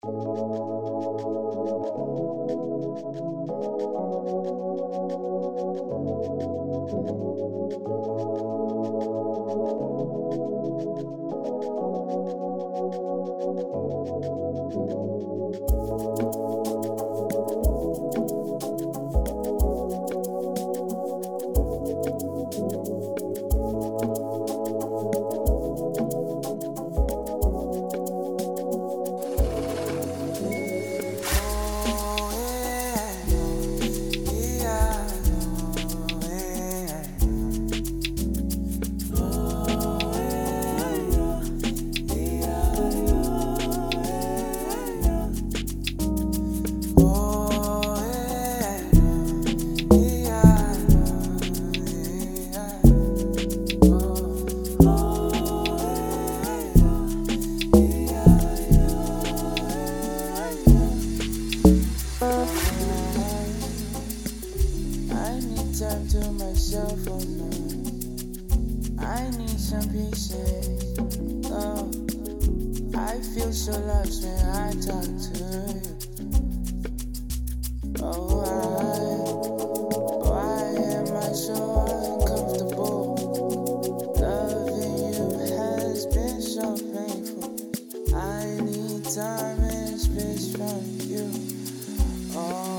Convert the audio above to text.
I need time to myself, oh no. I need some pieces. Oh, I feel so lost when I talk to you. Oh, why am I so uncomfortable? Loving you has been so painful. I need time and space from you. Oh.